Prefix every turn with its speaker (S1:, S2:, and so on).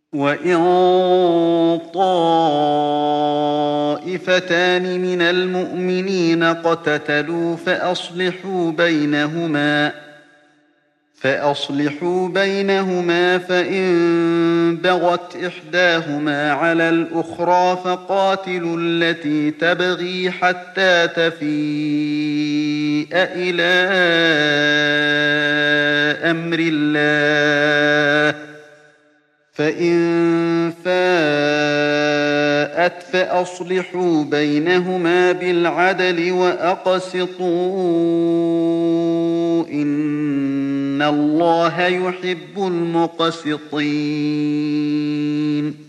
S1: وإن طائفتان من المؤمنين اقتتلوا فأصلحوا بينهما فإن بغت إحداهما على الأخرى فقاتلوا التي تبغي حتى تفيء إلى أمر الله، فإن فاءت فأصلحوا بينهما بالعدل وأقسطوا إن الله يحب المقسطين.